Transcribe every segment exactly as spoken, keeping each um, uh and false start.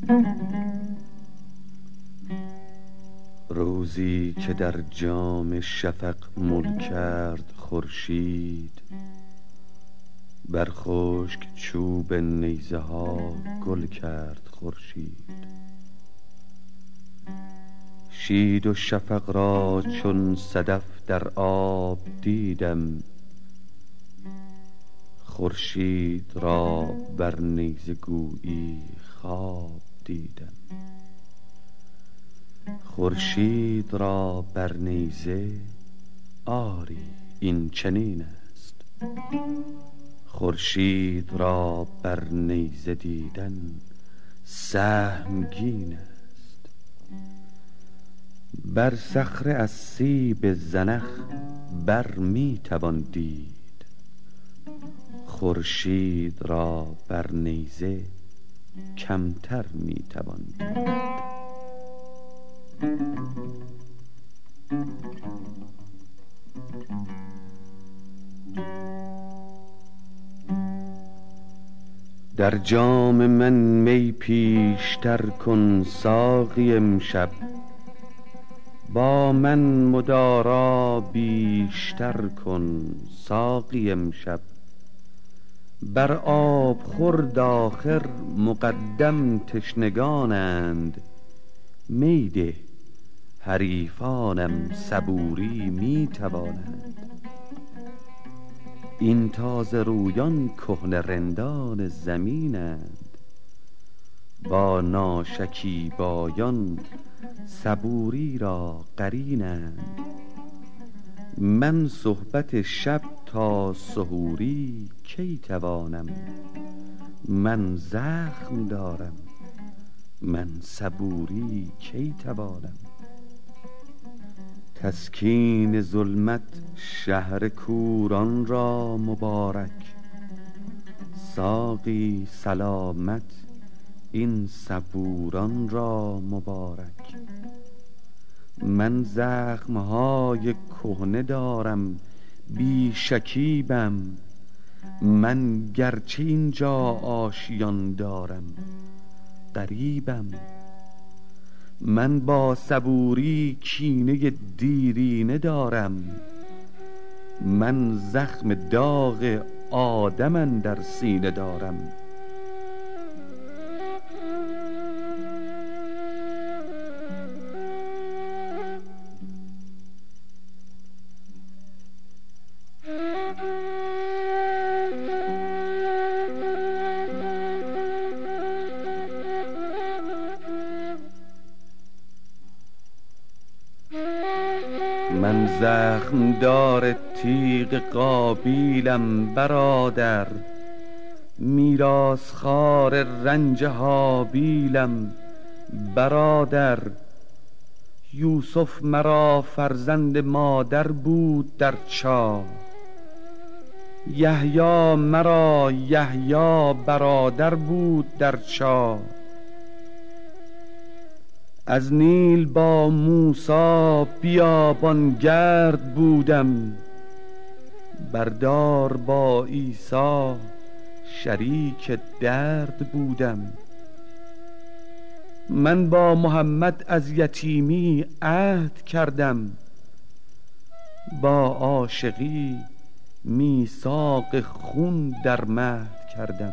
روزی که در جام شفق مل کرد خورشید، بر خشک چوب نیزه ها گل کرد خورشید. شید و شفق را چون صدف در آب دیدم، خورشید را بر نیزه گویی خواب دیدم. خورشید را بر نیزه آری این چنین است، خورشید را بر نیزه دیدن سهمگین است. بر صخره از سیب زنخ بر می توان دید، خورشید را بر نیزه کمتر می توان دید. در جام من می پیشتر کن ساقی امشب، با من مدارا بیشتر کن ساقی امشب. بر آب خورد آخر مقدم تشنگانند، می ده حریفانم صبوری می توانند. این تازه رویان کهنه رندان زمینند، با ناشکیبایان صبوری را قرینند. من صحبت شب تا سحوری کی توانم، من زخم دارم من صبوری کی توانم. تسکین ظلمت شهر کوران را مبارک، ساقی سلامت این صبوران را مبارک. من زخمهای کهنه دارم بی شکیبم، من گرچه اینجا آشیان دارم غریبم. من با صبوری کینه دیرینه دارم، من زخم داغ آدم اندر سینه دارم. من زخم دار تیغ قابیلم برادر، میراث خوار رنج هابیلم برادر. یوسف مرا فرزند مادر بود در چاه، یحیی مرا یحیی برادر بود در چاه. از نیل با موسی بیابان گرد بودم، بردار با عیسی شریک درد بودم. من با محمد از یتیمی عهد کردم، با عاشقی میثاق خون در مهد کردم.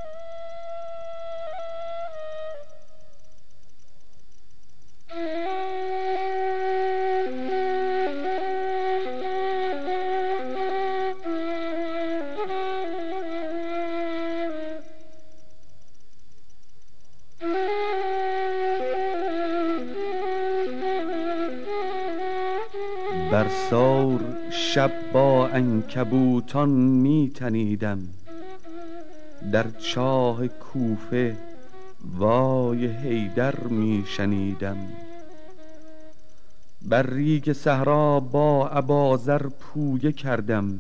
بر ثور شب با عنکبوتان می تنیدم، در چاه کوفه وای حیدر می شنیدم. بر ریگ صحرا با ابازر پویه کردم،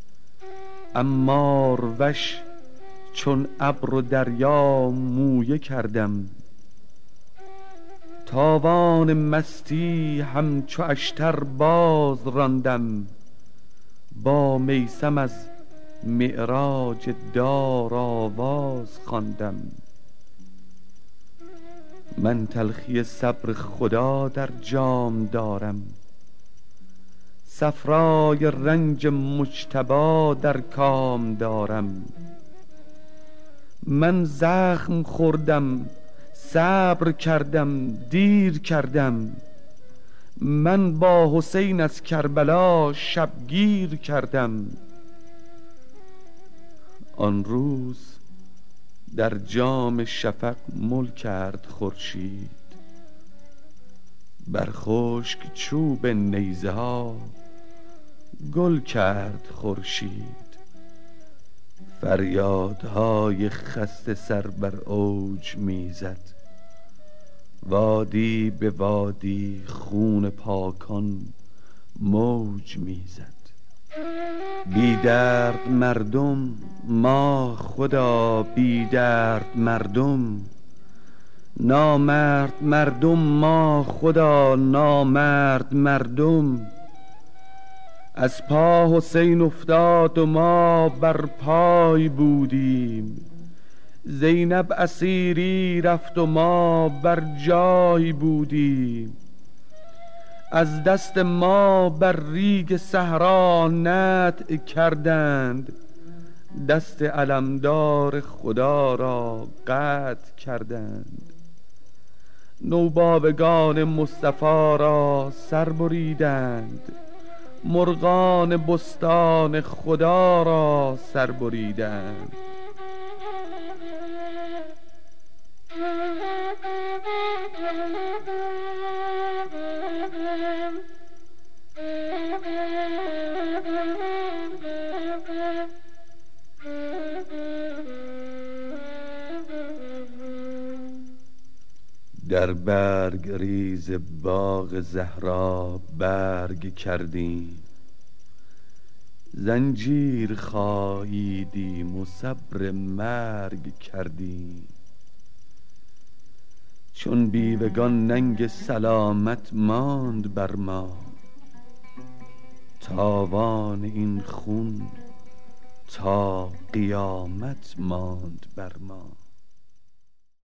عمار وش چون ابر و دریا مویه کردم. تاوان مستی همچو اشتر باز راندم، با میثم از معراج دار آواز خواندم. من تلخی صبر خدا در جام دارم، صفرای رنج مجتبی در کام دارم. من زخم خوردم، صبر کردم، دیر کردم. من با حسین از کربلا شبگیر کردم. آن روز در جام شفق مل کرد خورشید، بر خشک چوب نیزه ها گل کرد خورشید. فریادهای خسته سر بر اوج میزد، وادی به وادی خون پاکان موج میزد. بی درد مردم، ما خدا بی درد مردم. نامرد مردم، ما خدا نامرد مردم. از پا حسین افتاد و ما بر پای بودیم، زینب اسیری رفت و ما بر جای بودیم. از دست ما بر ریگ صحرا نطع کردند، دست علمدار خدا را قطع کردند. نوباوگان مصطفی را سر بریدند، مرغان بستان خدا را سر بریدند. در برگ ریز باغ زهرا برگ کردیم، زنجیر خاییدیم و صبر مرگ کردیم. چون بیوگان ننگ سلامت ماند بر ما، تاوان این خون تا قیامت ماند بر ما.